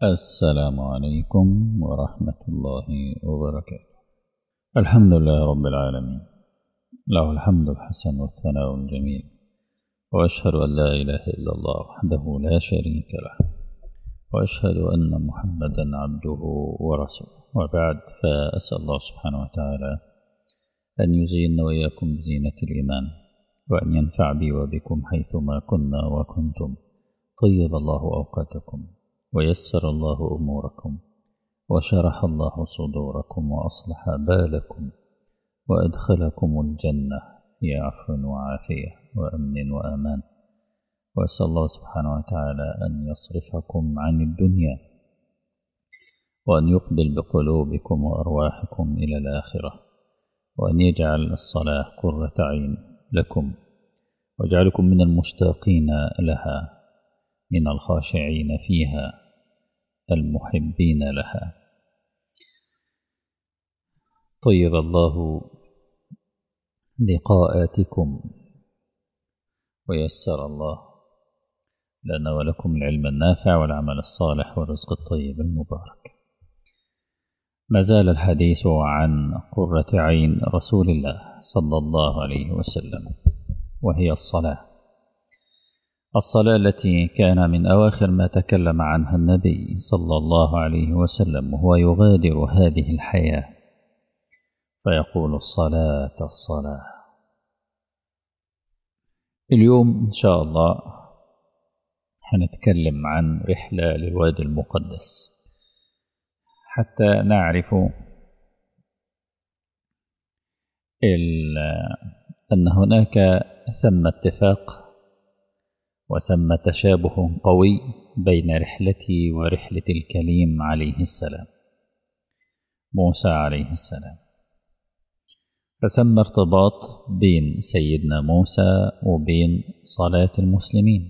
السلام عليكم ورحمة الله وبركاته. الحمد لله رب العالمين، له الحمد الحسن والثناء الجميل، وأشهد أن لا إله إلا الله وحده لا شريك له، وأشهد أن محمدا عبده ورسوله، وبعد، فأسأل الله سبحانه وتعالى أن يزيننا وإياكم بزينة الإيمان، وأن ينفع بي وبكم حيثما كنا وكنتم. طيب الله أوقاتكم، ويسر الله أموركم، وشرح الله صدوركم، وأصلح بالكم، وأدخلكم الجنة في عفو وعافية وأمن وأمان. وأسأل الله سبحانه وتعالى أن يصرفكم عن الدنيا، وأن يقبل بقلوبكم وأرواحكم إلى الآخرة، وأن يجعل الصلاة قرة عين لكم، واجعلكم من المشتاقين لها، من الخاشعين فيها، المحبين لها. طيب الله لقاءاتكم، ويسر الله لنا ولكم العلم النافع والعمل الصالح والرزق الطيب المبارك. ما زال الحديث عن قرة عين رسول الله صلى الله عليه وسلم، وهي الصلاة التي كان من أواخر ما تكلم عنها النبي صلى الله عليه وسلم، وهو يغادر هذه الحياة فيقول: الصلاة. اليوم إن شاء الله هنتكلم عن رحلة للوادي المقدس، حتى نعرف أن هناك ثم اتفاق وثم تشابه قوي بين رحلتي ورحلة الكليم عليه السلام، موسى عليه السلام. فثم ارتباط بين سيدنا موسى وبين صلاة المسلمين.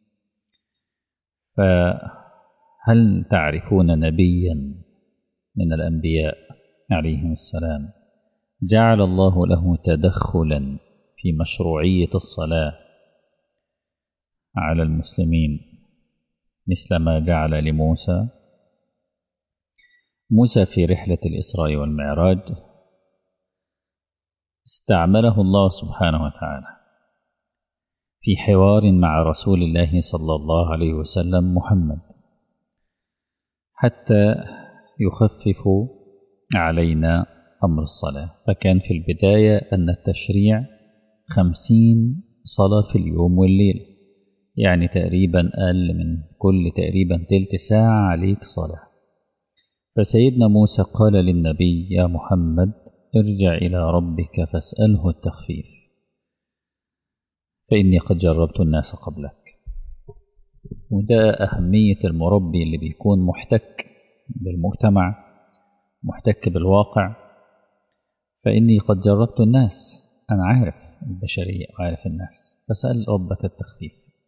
فهل تعرفون نبيا من الأنبياء عليهم السلام جعل الله له تدخلا في مشروعية الصلاة على المسلمين مثل ما جعل لموسى؟ موسى في رحلة الإسراء والمعراج استعمله الله سبحانه وتعالى في حوار مع رسول الله صلى الله عليه وسلم محمد، حتى يخفف علينا أمر الصلاة. فكان في البداية أن التشريع 50 صلاة في اليوم والليل، يعني تقريبا أقل من كل تقريبا تلت ساعة عليك صلاة. فسيدنا موسى قال للنبي: يا محمد، ارجع إلى ربك فاسأله التخفيف، فإني قد جربت الناس قبلك. وده أهمية المربي اللي بيكون محتك بالمجتمع، محتك بالواقع. فإني قد جربت الناس، أنا عارف البشرية وعارف الناس، فسأل ربك التخفيف.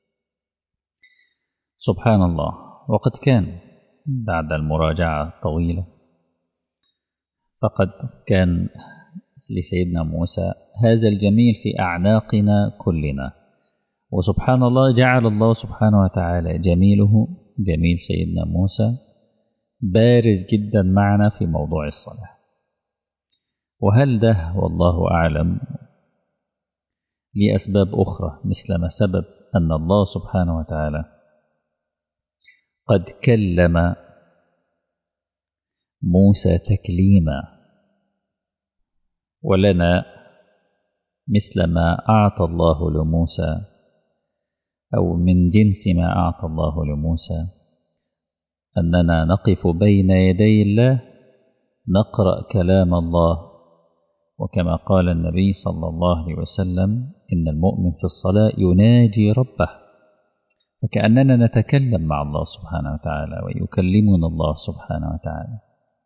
سبحان الله. وقد كان بعد المراجعة الطويلة فقد كان لسيدنا موسى هذا الجميل في أعناقنا كلنا. وسبحان الله، جعل الله سبحانه وتعالى جميله، جميل سيدنا موسى، بارز جدا معنا في موضوع الصلاة. وهل ده والله أعلم لأسباب أخرى، مثل ما سبب أن الله سبحانه وتعالى قد كلم موسى تكليما، ولنا مثل ما أعطى الله لموسى، أو من جنس ما أعطى الله لموسى، أننا نقف بين يدي الله نقرأ كلام الله. وكما قال النبي صلى الله عليه وسلم: إن المؤمن في الصلاة يناجي ربه. فكأننا نتكلم مع الله سبحانه وتعالى، ويكلمنا الله سبحانه وتعالى.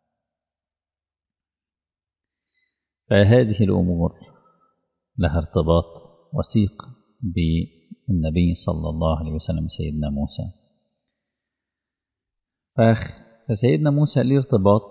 فهذه الأمور لها ارتباط وثيق بالنبي صلى الله عليه وسلم سيدنا موسى. فسيدنا موسى له ارتباط.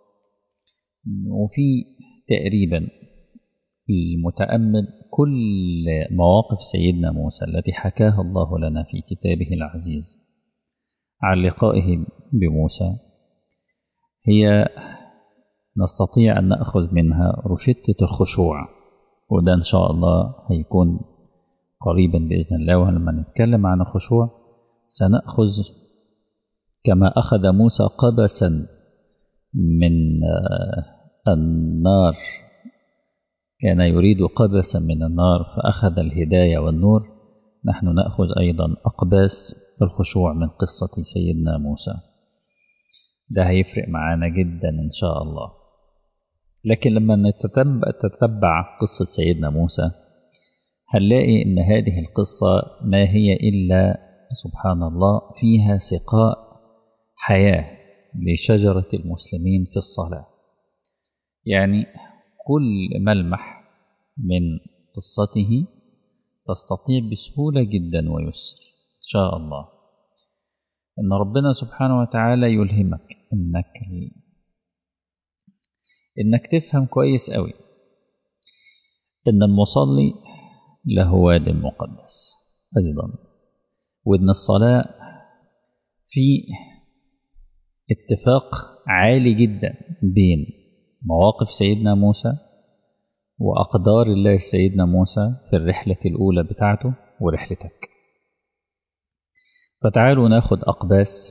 وفي تقريبا المتأمل كل مواقف سيدنا موسى التي حكاها الله لنا في كتابه العزيز عن لقائه بموسى هي نستطيع أن نأخذ منها روشتة الخشوع، وده إن شاء الله هيكون قريبا بإذن الله. ولما نتكلم عن الخشوع سنأخذ كما أخذ موسى قبسا من النار، كان يريد قبسا من النار فأخذ الهداية والنور، نحن نأخذ أيضا أقباس الخشوع من قصة سيدنا موسى. ده هيفرق معانا جدا إن شاء الله. لكن لما نتتبع قصة سيدنا موسى هنلاقي إن هذه القصة ما هي إلا سبحان الله فيها سقاء حياة لشجرة المسلمين في الصلاة. يعني كل ملمح من قصته تستطيع بسهولة جدا ويسر إن شاء الله إن ربنا سبحانه وتعالى يلهمك إنك تفهم كويس قوي إن المصلي له واد مقدس أيضا، وإن الصلاة في اتفاق عالي جدا بين مواقف سيدنا موسى وأقدار الله سيدنا موسى في الرحلة الأولى بتاعته ورحلتك. فتعالوا ناخد أقباس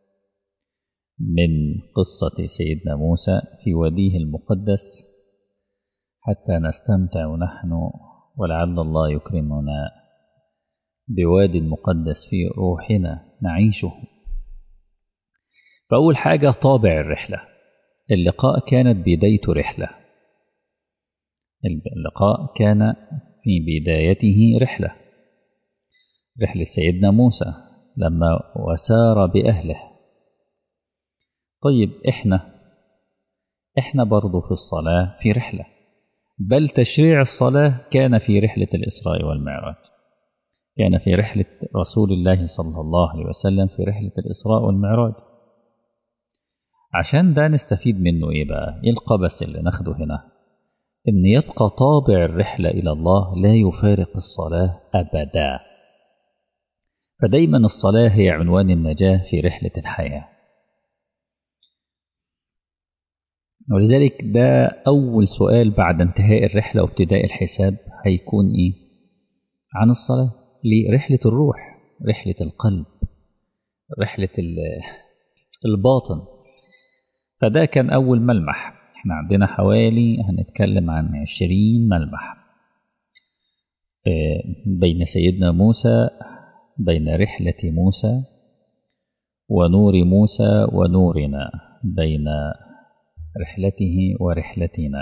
من قصة سيدنا موسى في واديه المقدس حتى نستمتع نحن، ولعل الله يكرمنا بواد مقدس في روحنا نعيشه. فأول حاجة طابع الرحلة. اللقاء كانت بداية رحلة، اللقاء كان في بدايته رحلة سيدنا موسى لما وسار بأهله. طيب إحنا برضو في الصلاة في رحلة، بل تشريع الصلاة كان في رحلة الإسراء والمعراج، كان في رحلة رسول الله صلى الله عليه وسلم في رحلة الإسراء والمعراج. عشان ده نستفيد منه إيه بقى؟ إيه القبس اللي ناخده هنا؟ إن يبقى طابع الرحلة إلى الله لا يفارق الصلاة أبدا. فدايما الصلاة هي عنوان النجاة في رحلة الحياة. ولذلك ده أول سؤال بعد انتهاء الرحلة وابتداء الحساب هيكون إيه؟ عن الصلاة. ليه؟ رحلة الروح، رحلة القلب، رحلة الباطن. فده كان أول ملمح. احنا عندنا حوالي هنتكلم عن 20 ملمح بين سيدنا موسى، بين رحلة موسى ونور موسى ونورنا، بين رحلته ورحلتنا.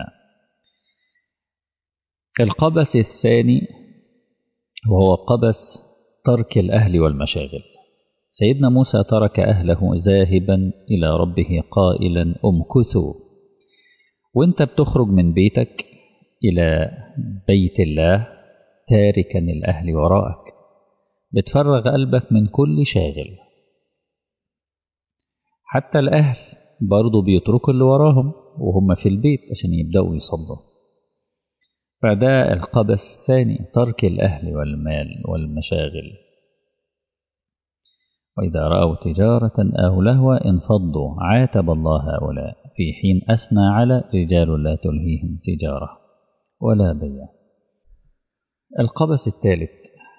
القبس الثاني وهو قبس ترك الأهل والمشاغل. سيدنا موسى ترك أهله ذاهبا إلى ربه قائلا امكثوا. وانت بتخرج من بيتك إلى بيت الله تاركا الأهل وراءك، بتفرغ قلبك من كل شاغل. حتى الأهل برضو بيتركوا اللي وراهم وهم في البيت عشان يبدأوا يصلوا. فده القبس الثاني، ترك الأهل والمال والمشاغل. وإذا رأوا تجارة أو لهوا انفضوا، عاتب الله هؤلاء في حين أثنى على رجال لا تلهيهم تجارة ولا بيع. القبس الثالث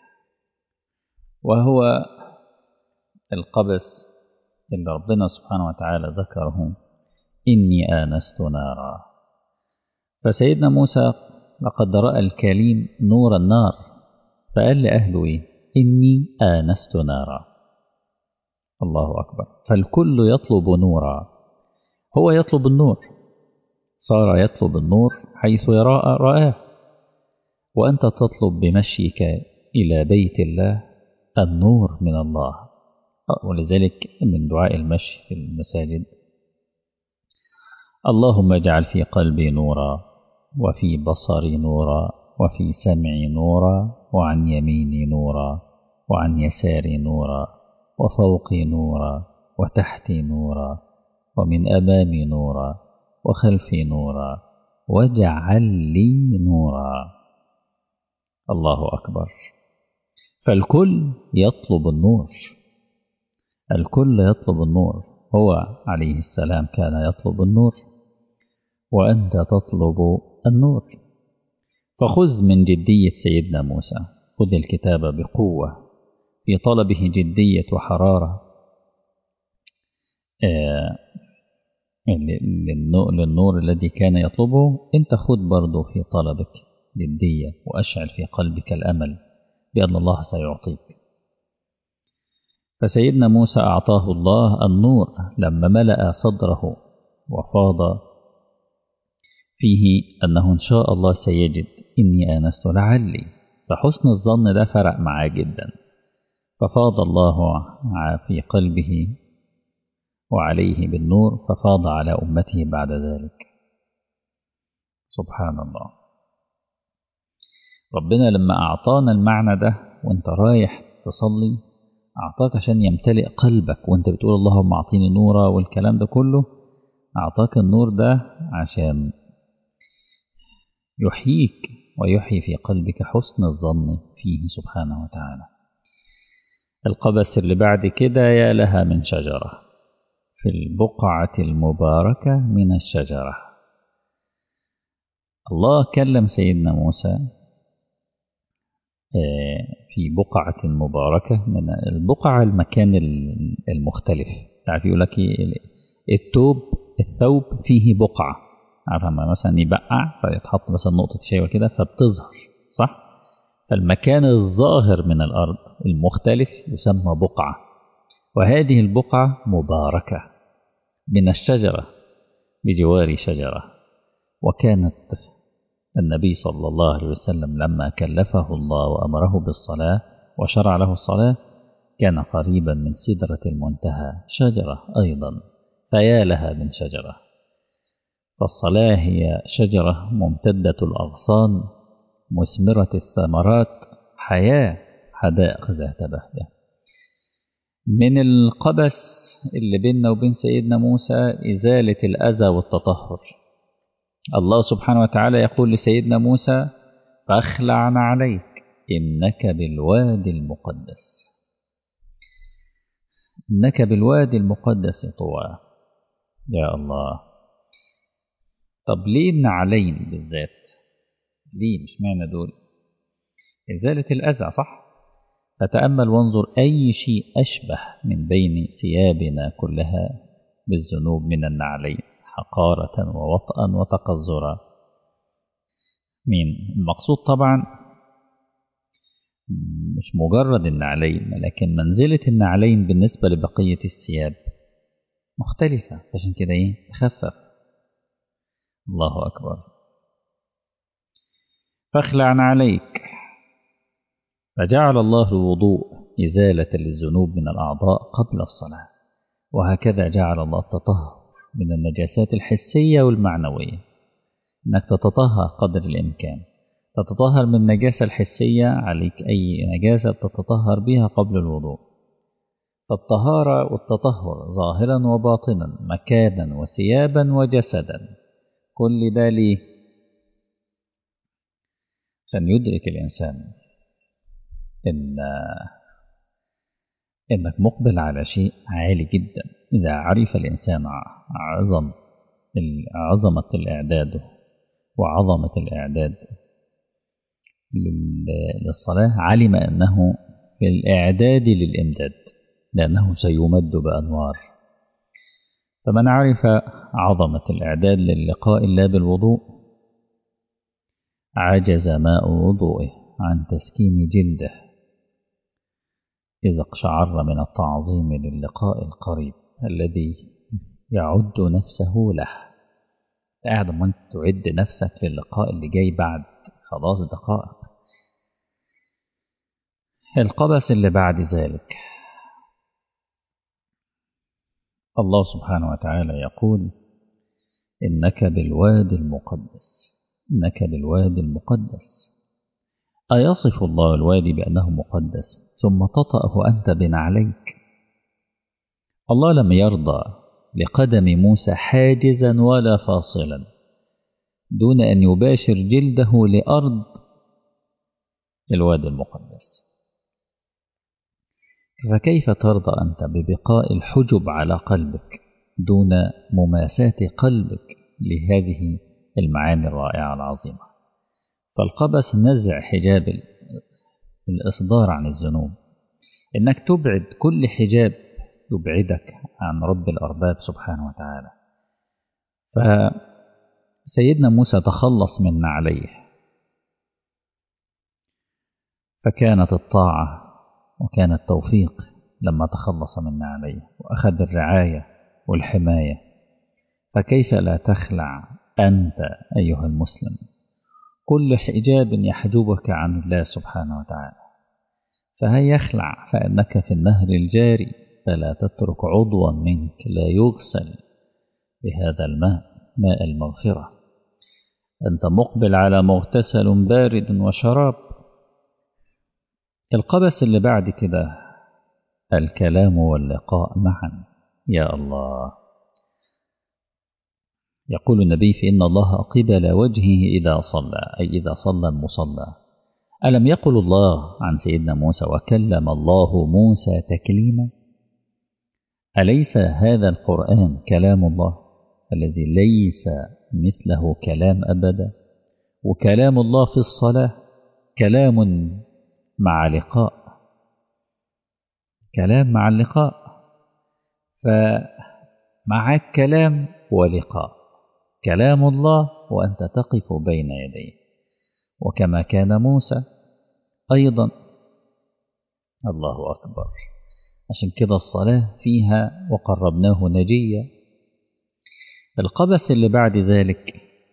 وهو القبس اللي ربنا سبحانه وتعالى ذكره، إني آنست نارا. فسيدنا موسى لقد رأى الكليم نور النار، فقال لأهله إيه؟ إني آنست نارا. الله أكبر. فالكل يطلب نورا، هو يطلب النور، صار يطلب النور حيث رآه، وأنت تطلب بمشيك إلى بيت الله النور من الله. ولذلك من دعاء المشي في المساجد اللهم اجعل في قلبي نورا، وفي بصري نورا، وفي سمعي نورا، وعن يميني نورا، وعن يساري نورا، وفوقي نورا، وتحتي نورا، ومن أمامي نورا، وخلفي نورا، واجعل لي نورا. الله أكبر. فالكل يطلب النور، الكل يطلب النور، هو عليه السلام كان يطلب النور وأنت تطلب النور. فخذ من جدية سيدنا موسى، خذ الكتاب بقوة في طلبه جدية وحرارة للنور الذي كان يطلبه. انت خذ برضه في طلبك جدية وأشعل في قلبك الأمل بأن الله سيعطيك. فسيدنا موسى أعطاه الله النور لما ملأ صدره وفاض فيه أنه إن شاء الله سيجد إني آنست لعلي، فحسن الظن ده فرق معاه جدا، ففاض الله في قلبه وعليه بالنور، ففاض على أمته بعد ذلك. سبحان الله. ربنا لما أعطانا المعنى ده وانت رايح تصلي أعطاك عشان يمتلئ قلبك وانت بتقول اللهم أعطيني نورا والكلام ده كله، أعطاك النور ده عشان يحييك ويحيي في قلبك حسن الظن فيه سبحانه وتعالى. القبس اللي بعد كده، يا لها من شجرة في البقعة المباركة من الشجرة. الله كلم سيدنا موسى في بقعة مباركة. من البقعة المكان المختلف، تعرف يقول لك الثوب فيه بقعة، عارف لما مثلا يبقع فيتحط مثلا نقطة شيء وكده فبتظهر، صح؟ فالمكان الظاهر من الأرض المختلف يسمى بقعة، وهذه البقعة مباركة من الشجرة بجوار شجرة. وكانت النبي صلى الله عليه وسلم لما كلفه الله وأمره بالصلاة وشرع له الصلاة كان قريبا من سدرة المنتهى شجرة أيضا، فيا لها من شجرة. فالصلاة هي شجرة ممتدة الأغصان مثمرة الثمرات، حياة حدائق ذات بهجة. من القبس اللي بيننا وبين سيدنا موسى إزالة الأذى والتطهر. الله سبحانه وتعالى يقول لسيدنا موسى فاخلع عليك إنك بالوادي المقدس. إنك بالوادي المقدس طوى. يا الله، طب ليه النعلين بالذات؟ ليه مش معنى دول؟ إزالة الأذى، صح؟ فتأمل وانظر أي شيء أشبه من بين ثيابنا كلها بالذنوب من النعلين حقارة ووطئا وتقذرا. مين المقصود؟ طبعا مش مجرد النعلين، لكن منزلة النعلين بالنسبة لبقية الثياب مختلفة، عشان كده تخفف. الله أكبر. فاخلع عليك. فجعل الله الوضوء إزالة للذنوب من الأعضاء قبل الصلاة، وهكذا جعل الله التطهر من النجاسات الحسية والمعنوية، أنك تتطهر قدر الإمكان. تتطهر من النجاسة الحسية، عليك أي نجاسة تتطهر بها قبل الوضوء. فالطهارة والتطهر ظاهرا وباطنا، مكانا وثيابا وجسدا، كل ده ليه؟ عشان يدرك الإنسان إنك مقبل على شيء عالي جدا. إذا عرف الإنسان عظمة الإعداد وعظمة الإعداد للصلاة، علم أنه في الإعداد للإمداد، لأنه سيمد بأنوار. فمن عرف عظمة الإعداد للقاء الله بالوضوء عجز ماء وضوئه عن تسكين جلده إذا اقشعر من التعظيم للقاء القريب الذي يعد نفسه له. قاعد ما تعد نفسك للقاء اللي جاي بعد خلاص دقائق. القبس اللي بعد ذلك، الله سبحانه وتعالى يقول إنك بالوادي المقدس. إنك بالوادي المقدس. أيصف الله الوادي بأنه مقدس ثم تطأه أنت بنعليك؟ الله لم يرضى لقدم موسى حاجزا ولا فاصلا دون أن يباشر جلده لأرض الوادي المقدس. فكيف ترضى أنت ببقاء الحجب على قلبك دون مماساة قلبك لهذه المعاني الرائعة العظيمة؟ فالقبس نزع حجاب الإصدار عن الذنوب، إنك تبعد كل حجاب يبعدك عن رب الأرباب سبحانه وتعالى. فسيدنا موسى تخلص من نعليه، فكانت الطاعة وكان التوفيق لما تخلص من نعليه وأخذ الرعاية والحماية. فكيف لا تخلع أنت أيها المسلم كل حجاب يحجبك عن الله سبحانه وتعالى؟ فهي يخلع فإنك في النهر الجاري، فلا تترك عضوا منك لا يغسل بهذا الماء، ماء المغفرة. أنت مقبل على مغتسل بارد وشراب. القبس اللي بعد كده الكلام واللقاء معا. يا الله، يقول النبي فإن الله قبل وجهه إذا صلى، أي إذا صلى المصلى. ألم يقل الله عن سيدنا موسى وكلم الله موسى تكليما؟ أليس هذا القرآن كلام الله الذي ليس مثله كلام أبدا؟ وكلام الله في الصلاة كلام مع لقاء، كلام مع اللقاء، فمعك كلام ولقاء، كلام الله وأنت تقف بين يديه. وكما كان موسى أيضا. الله أكبر. عشان كده الصلاة فيها وقربناه نجيا. القبس اللي بعد ذلك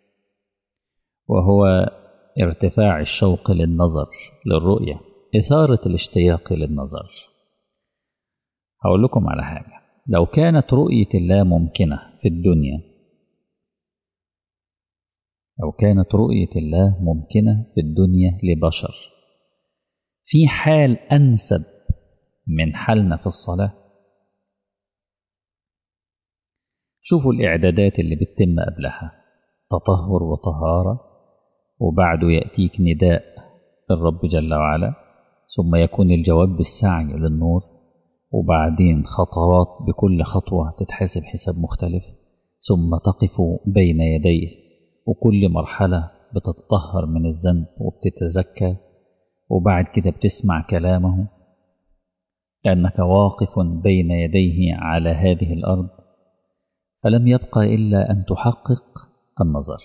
وهو ارتفاع الشوق للنظر للرؤية، إثارة الاشتياق للنظر. هقول لكم على حاجة، لو كانت رؤية الله ممكنة في الدنيا، لو كانت رؤية الله ممكنة في الدنيا لبشر، في حال أنسب من حالنا في الصلاة؟ شوفوا الإعدادات اللي بتتم قبلها، تطهر وطهارة، وبعده يأتيك نداء الرب جل وعلا، ثم يكون الجواب بالسعي للنور، وبعدين خطوات بكل خطوة تتحسب حساب مختلف، ثم تقف بين يديه، وكل مرحلة بتتطهر من الذنب وبتتزكى، وبعد كده بتسمع كلامه لأنك واقف بين يديه على هذه الأرض. فلم يبقى إلا أن تحقق النظر.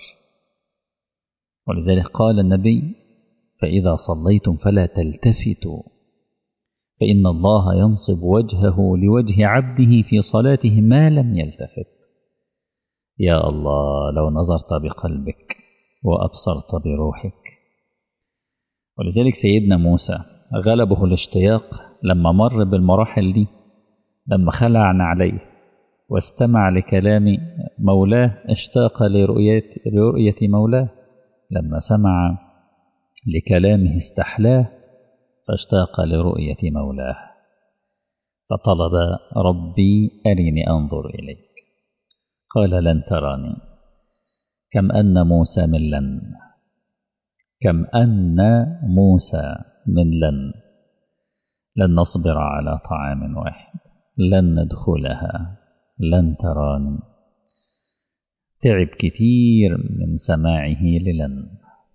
ولذلك قال النبي فإذا صليتم فلا تلتفتوا فإن الله ينصب وجهه لوجه عبده في صلاته ما لم يلتفت. يا الله، لو نظرت بقلبك وأبصرت بروحك. ولذلك سيدنا موسى غلبه الاشتياق لما مر بالمراحل دي، لما خلع نعليه واستمع لكلام مولاه اشتاق لرؤية مولاه، لما سمع لكلامه استحلاه فاشتاق لرؤية مولاه، فطلب ربي أرني أنظر إليك، قال لن تراني. كم أن موسى من لن، كم أن موسى من لن نصبر على طعام واحد، لن ندخلها، لن تراني. تعب كتير من سماعه للن.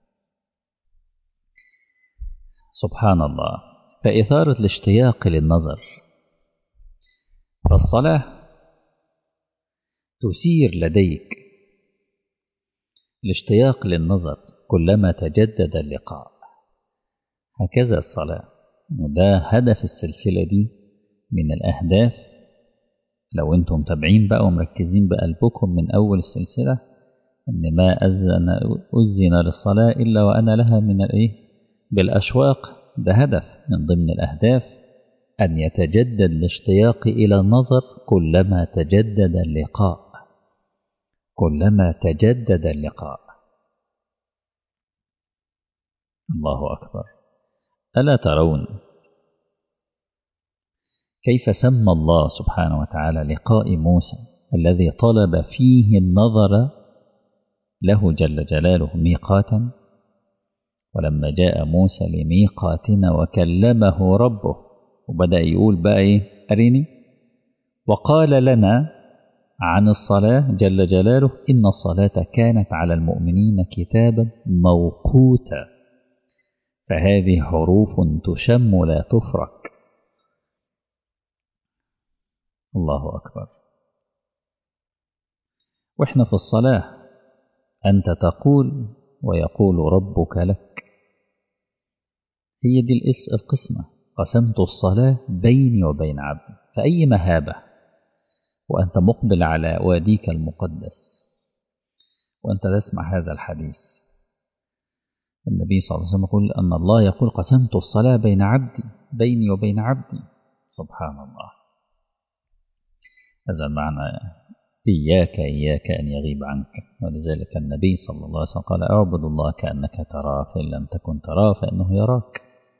سبحان الله. فإثارة الاشتياق للنظر، فالصلاة تثير لديك الاشتياق للنظر كلما تجدد اللقاء. هكذا الصلاة، وده هدف السلسلة دي من الأهداف. لو أنتم متابعين بقى ومركزين بقلبكم من أول السلسلة، إن ما أذن للصلاة إلا وأنا لها من بالأشواق. ده هدف من ضمن الأهداف، أن يتجدد الاشتياق إلى النظر كلما تجدد اللقاء، كلما تجدد اللقاء. الله أكبر. ألا ترون كيف سمى الله سبحانه وتعالى لقاء موسى الذي طلب فيه النظر له جل جلاله ميقاتا؟ ولما جاء موسى لميقاتنا وكلمه ربه وبدأ يقول بقى إيه؟ أريني. وقال لنا عن الصلاة جل جلاله: إن الصلاة كانت على المؤمنين كتابا موقوتا، فهذه حروف تشم لا تفرك. الله أكبر. وإحنا في الصلاة أنت تقول ويقول ربك لك. هي دي القسمة: قسمت الصلاة بيني وبين عبدي. فأي مهابة وأنت مقبل على واديك المقدس وأنت تسمع هذا الحديث، النبي صلى الله عليه وسلم يقول أن الله يقول: قسمت الصلاة بين عبدي، بيني وبين عبدي. سبحان الله. هذا المعنى: إياك أن يغيب عنك. ولذلك النبي صلى الله عليه وسلم قال: اعبد الله كأنك تراه، فإن لم تكن تراه فإنه يراك.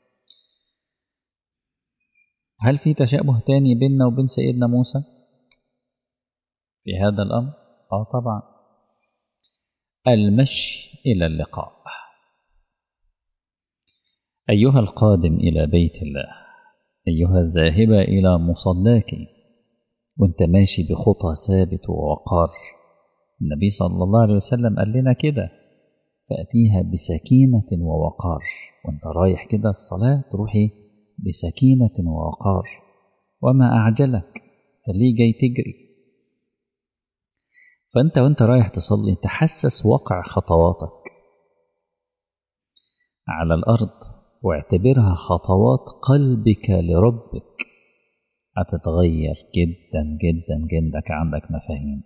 هل في تشابه تاني بيننا وبين سيدنا موسى في هذا الأمر؟ طبعا. المشي إلى اللقاء. أيها القادم إلى بيت الله، أيها الذاهب إلى مصلاك، وانت ماشي بخطى ثابت ووقار. النبي صلى الله عليه وسلم قال لنا كده: فأتيها بسكينة ووقار. وانت رايح كده الصلاة تروحي بسكينة ووقار. وما أعجلك؟ فليه جاي تجري؟ فأنت وانت رايح تصلي تحسس وقع خطواتك على الأرض، واعتبرها خطوات قلبك لربك. هتتغير جدا جدا جدا. عندك مفاهيم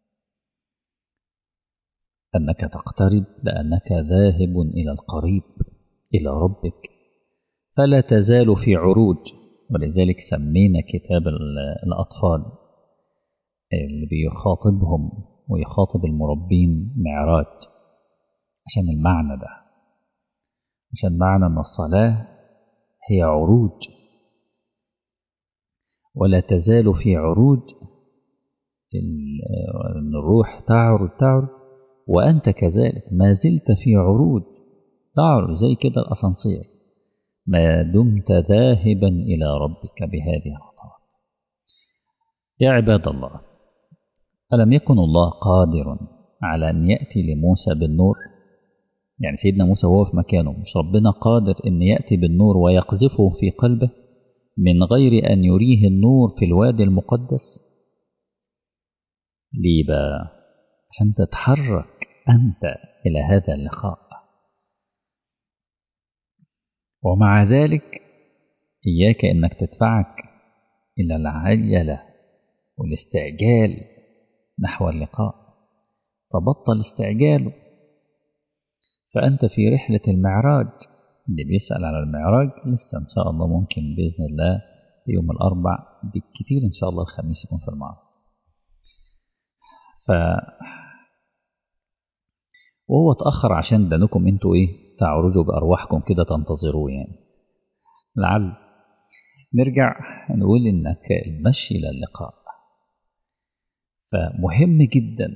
أنك تقترب لأنك ذاهب إلى القريب، إلى ربك، فلا تزال في عروج. ولذلك سمينا كتاب الأطفال اللي بيخاطبهم ويخاطب المربين معراج، عشان المعنى ده، عشان معنى أن الصلاة هي عروج، ولا تزال في عروج. الروح تعرج وأنت كذلك ما زلت في عروج، تعرج زي كده الأسانسير، ما دمت ذاهبا إلى ربك بهذه الخطوات. يا عباد الله، ألم يكن الله قادر على أن يأتي لموسى بالنور؟ يعني سيدنا موسى وهو في مكانه، مش ربنا قادر أن يأتي بالنور ويقذفه في قلبه من غير أن يريه النور في الوادي المقدس؟ ليه بقى؟ عشان تتحرك أنت إلى هذا اللقاء. ومع ذلك إياك أنك تدفعك إلى العجلة والاستعجال نحو اللقاء، فبطل استعجاله. فأنت في رحلة المعراج. اللي بيسأل على المعراج لسه إن شاء الله ممكن بإذن الله يوم الأربع، بالكثير إن شاء الله الخميس يكون في المعرض. وهو اتأخر عشان دانكم انتوا تعرجوا بأرواحكم كده تنتظروه يعني. لعل نرجع نقول إنك المشي إلى اللقاء. فمهم جدا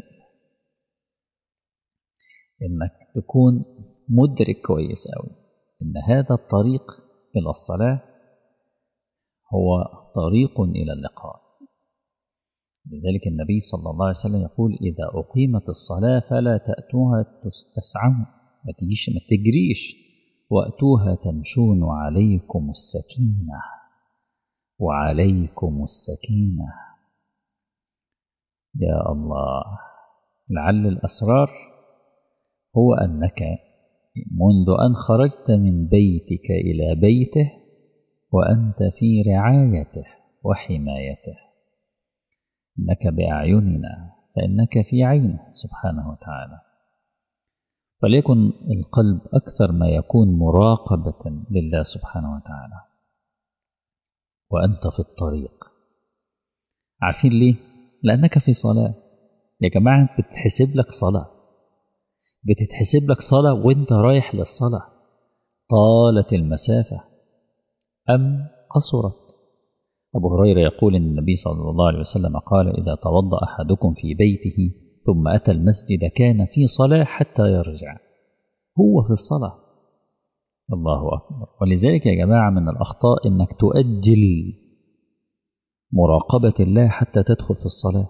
إنك تكون مدرك كويس أوي إن هذا الطريق إلى الصلاة هو طريق إلى اللقاء. لذلك النبي صلى الله عليه وسلم يقول: إذا أقيمت الصلاة فلا تأتوها تسعون، ما تجريش، وأتوها تمشون وعليكم السكينة، وعليكم السكينة. يا الله، لعل الأسرار هو أنك منذ أن خرجت من بيتك إلى بيته وأنت في رعايته وحمايته. إنك بأعيننا فإنك في عينه سبحانه وتعالى. فليكن القلب أكثر ما يكون مراقبة لله سبحانه وتعالى وأنت في الطريق. عارفين ليه؟ لأنك في صلاة. يا جماعة بتتحسب لك صلاة، بتتحسب لك صلاة وانت رايح للصلاة، طالت المسافة أم قصرت. أبو هريرة يقول إن النبي صلى الله عليه وسلم قال: إذا توضأ أحدكم في بيته ثم أتى المسجد كان في صلاة حتى يرجع. هو في الصلاة، الله أكبر. ولذلك يا جماعة من الأخطاء إنك تؤجل مراقبة الله حتى تدخل في الصلاة.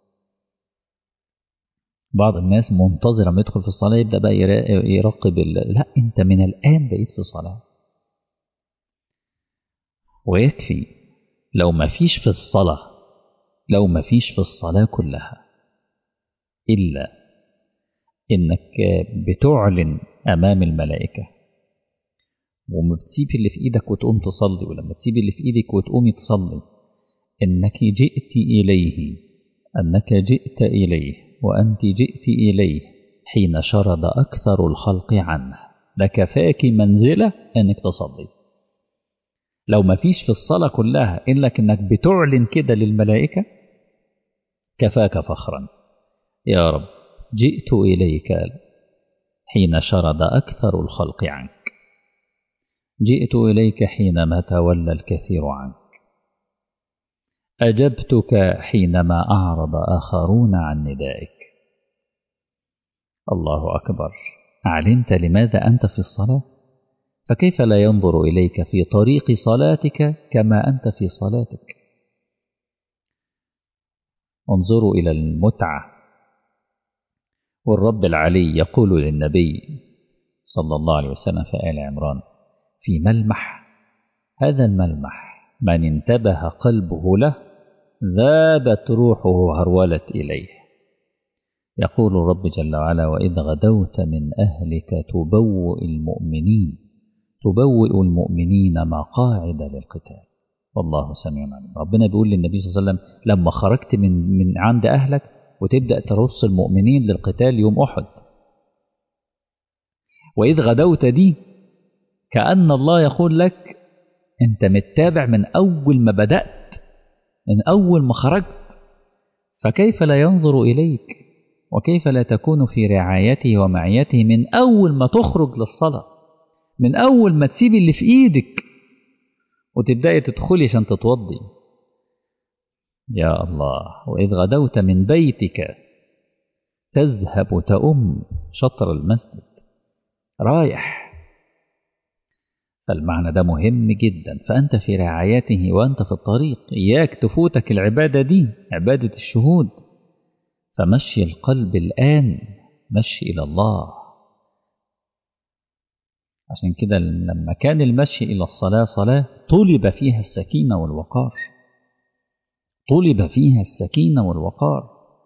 بعض الناس منتظر ما يدخل في الصلاة يبدأ بقى يراقب لا، أنت من الآن بقيت في الصلاة. ويكفي لو ما فيش في الصلاة كلها إلا إنك بتعلن أمام الملائكة وما بتسيب اللي في إيدك وتقوم تصلي، ولما تسيب اللي في إيدك وتقومي تصلي أنك جئت إليه وأنت جئت إليه حين شرد أكثر الخلق عنه لكفاك منزلة أنك تصلي. لو ما فيش في الصلاة كلها إلا أنك بتعلن كده للملائكة كفاك فخرا. يا رب جئت إليك حين شرد أكثر الخلق عنك، جئت إليك حينما تولى الكثير عنك، أجبتك حينما أعرض آخرون عن ندائك. الله أكبر. أعلنت لماذا أنت في الصلاة؟ فكيف لا ينظر إليك في طريق صلاتك كما أنت في صلاتك؟ انظروا إلى المتعة. والرب العلي يقول للنبي صلى الله عليه وسلم في آل عمران في ملمح، هذا الملمح من انتبه قلبه له ذابت روحه هرولت إليه. يقول الرب جل وعلا وإذ غدوت من أهلك تبوئ المؤمنين مقاعد للقتال والله سميع عليم. ربنا بيقول للنبي صلى الله عليه وسلم لما خرجت من عند أهلك وتبدأ ترص المؤمنين للقتال يوم أحد. وإذ غدوت دي كأن الله يقول لك أنت متابع من أول ما بدأت، من أول ما خرجت، فكيف لا ينظر إليك وكيف لا تكون في رعايته ومعيته من أول ما تخرج للصلاة، من أول ما تسيب اللي في إيدك وتبدأي تدخلي عشان تتوضي. يا الله. وإذ غدوت من بيتك تذهب تؤم شطر المسجد رايح. فالمعنى ده مهم جدا. فأنت في رعايته وأنت في الطريق، إياك تفوتك العبادة دي، عبادة الشهود. فمشي القلب الآن مشي إلى الله. عشان كده لما كان المشي إلى الصلاة صلاة طلب فيها السكينة والوقار، طلب فيها السكينة والوقار.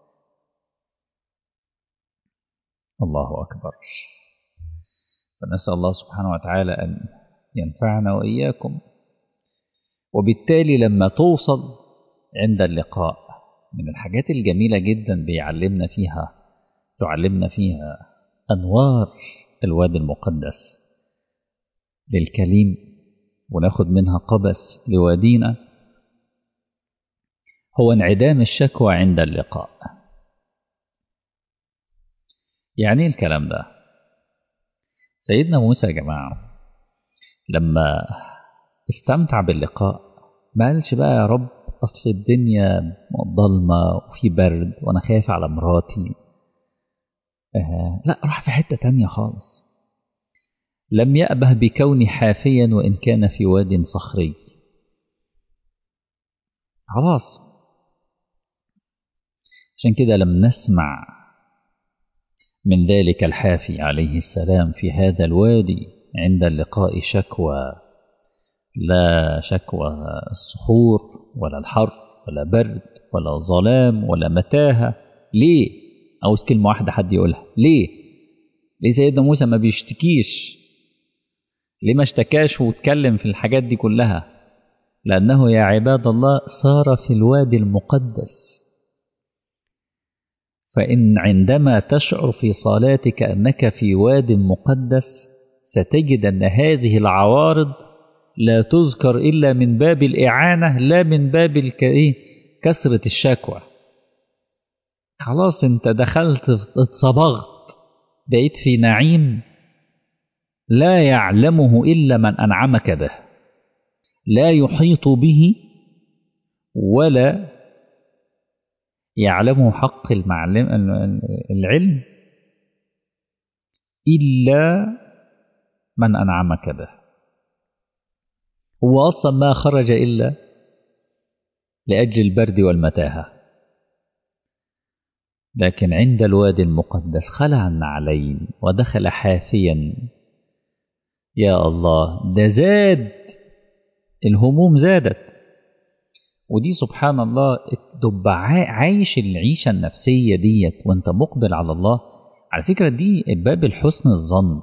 الله أكبر. فنسأل الله سبحانه وتعالى أن ينفعنا وإياكم. وبالتالي لما توصل عند اللقاء من الحاجات الجميلة جدا تعلمنا فيها أنوار الوادي المقدس للكليم، وناخد منها قبس لوادينا، هو انعدام الشكوى عند اللقاء. يعني الكلام ده سيدنا موسى يا جماعة لما استمتع باللقاء ما قالش بقى يا رب أصل الدنيا ضلمة وفي برد وأنا خايف على مراتي. لا، راح في حتة تانية خالص. لم يأبه بكوني حافيا وإن كان في واد صخري. خلاص. عشان كده لم نسمع من ذلك الحافي عليه السلام في هذا الوادي عند اللقاء شكوى، لا شكوى الصخور ولا الحر ولا برد ولا ظلام ولا متاهة. ليه؟ عاوز كلمة واحدة حد يقولها. ليه سيدنا موسى ما بيشتكيش؟ ليه ما اشتكاش واتكلم في الحاجات دي كلها؟ لأنه يا عباد الله صار في الوادي المقدس. فإن عندما تشعر في صلاتك أنك في واد مقدس ستجد أن هذه العوارض لا تذكر إلا من باب الإعانة لا من باب كثرة الشكوى. خلاص انت دخلت اتصبغت، بقيت في نعيم لا يعلمه إلا من أنعمك به، لا يحيط به ولا يعلمه حق العلم إلا من أنعمك به. هو أصلا ما خرج إلا لأجل البرد والمتاهة، لكن عند الوادي المقدس خلع النعلين ودخل حافيا. يا الله، ده زاد الهموم زادت. ودي سبحان الله تبقى عايش العيشة النفسية ديت وانت مقبل على الله. على فكرة دي باب الحسن الظن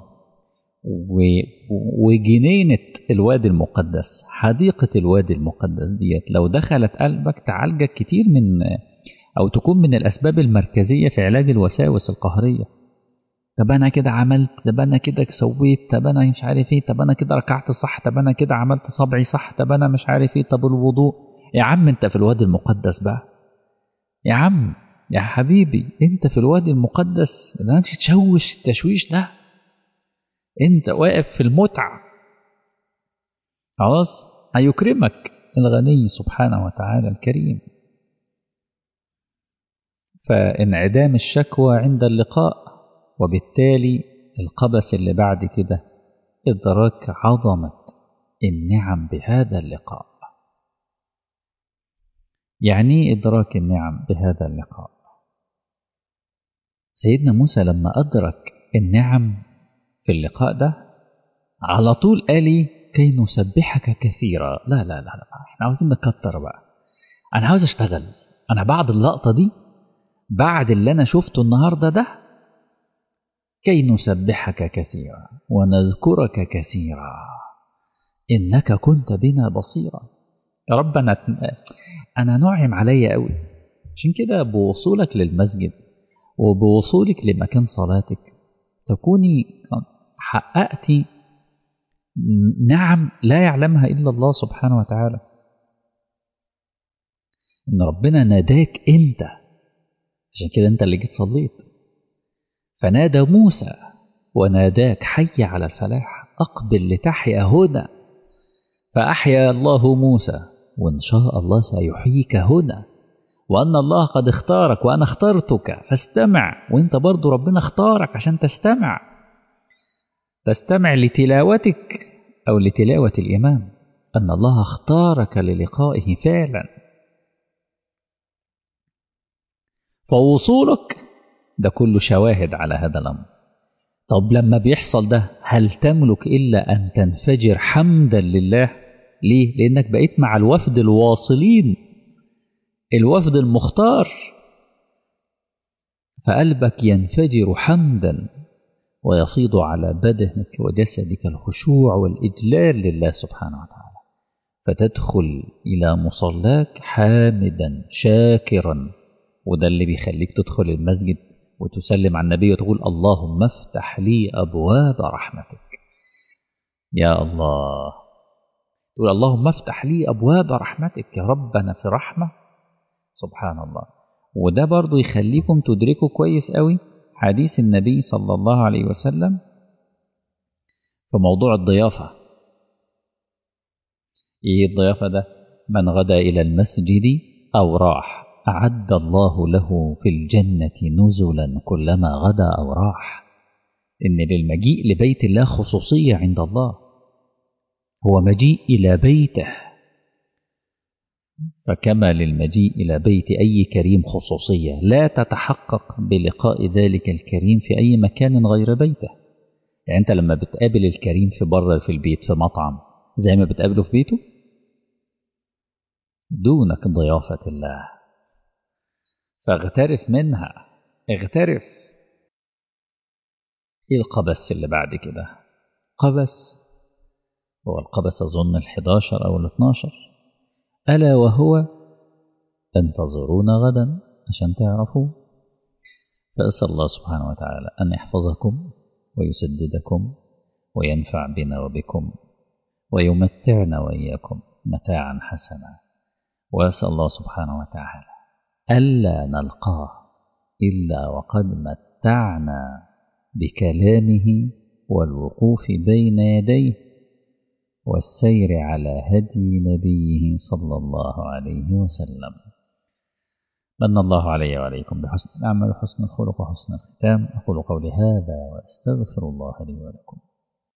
وجنينة الوادي المقدس، حديقة الوادي المقدس ديت لو دخلت قلبك تعالجك كتير من، أو تكون من الأسباب المركزية في علاج الوساوس القهرية. طب أنا كده عملت، طب أنا كده سويت، طب أنا مش عارف إيه، طب أنا كده ركعت صح، طب أنا كده عملت صبعي صح، طب أنا مش عارف إيه، طب الوضوء. يا عم أنت في الوادي المقدس بقى، يا عم يا حبيبي أنت في الوادي المقدس، لا تتشوش التشويش ده، أنت واقف في المتعة. خلاص هيكرمك الغني سبحانه وتعالى الكريم. فانعدام الشكوى عند اللقاء، وبالتالي القبس اللي بعد كده إدراك عظمة النعم بهذا اللقاء. يعني إدراك النعم بهذا اللقاء. سيدنا موسى لما أدرك النعم في اللقاء ده على طول قال لي كي نسبحك كثيرا. لا لا لا لا، احنا عاوزين نكتر بقى، أنا عاوز أشتغل. أنا بعد اللقطة دي، بعد اللي أنا شفته النهاردة ده، كي نسبحك كثيرا ونذكرك كثيرا إنك كنت بنا بصيرا. يا رب أنا نعم عليا قوي. عشان كده بوصولك للمسجد وبوصولك لمكان صلاتك تكوني حققتي نعم لا يعلمها إلا الله سبحانه وتعالى. إن ربنا ناداك أنت، عشان كده أنت اللي جيت صليت. فنادى موسى وناداك حي على الفلاح، أقبل لتحيا هنا. فأحيا الله موسى، وإن شاء الله سيحييك هنا. وأن الله قد اختارك وأنا اخترتك فاستمع. وإنت برضو ربنا اختارك عشان تستمع لتلاوتك أو لتلاوة الإمام، أن الله اختارك للقائه فعلا. فوصولك ده كله شواهد على هذا الأمر. طب لما بيحصل ده هل تملك إلا أن تنفجر حمدا لله؟ ليه؟ لأنك بقيت مع الوفد الواصلين، الوفد المختار، فقلبك ينفجر حمدا ويفيض على بدنك وجسدك الخشوع والإجلال لله سبحانه وتعالى. فتدخل إلى مصلاك حامدا شاكرا. وده اللي بيخليك تدخل المسجد وتسلم على النبي وتقول اللهم افتح لي أبواب رحمتك. يا الله، تقول اللهم افتح لي أبواب رحمتك. يا رب أنا في رحمة. سبحان الله. وده برضو يخليكم تدركوا كويس قوي حديث النبي صلى الله عليه وسلم في موضوع الضيافة. إيه الضيافة ده؟ من غدا إلى المسجد أو راح أعد الله له في الجنة نزلا كلما غدا أو راح. إن للمجيء لبيت الله خصوصية عند الله، هو مجيء إلى بيته. فكما للمجيء إلى بيت أي كريم خصوصية لا تتحقق بلقاء ذلك الكريم في أي مكان غير بيته. يعني أنت لما بتقابل الكريم في بره في البيت في مطعم زي ما بتقابله في بيته، دونك ضيافة الله. فاغترف منها، اغترف. ايه القبس اللي بعد كده؟ قبس هو القبس أظن 11 أو 12، ألا وهو انتظرونا غدا عشان تعرفوا. فأسأل الله سبحانه وتعالى أن يحفظكم ويسددكم وينفع بنا وبكم ويمتعنا وإياكم متاعا حسنا. وأسأل الله سبحانه وتعالى ألا نلقاه إلا وقد متعنا بكلامه والوقوف بين يديه والسير على هدي نبيه صلى الله عليه وسلم. من الله علي وعليكم بحسن الأعمال وحسن الخلق وحسن الختام. أقول قولي هذا وأستغفر الله لي ولكم.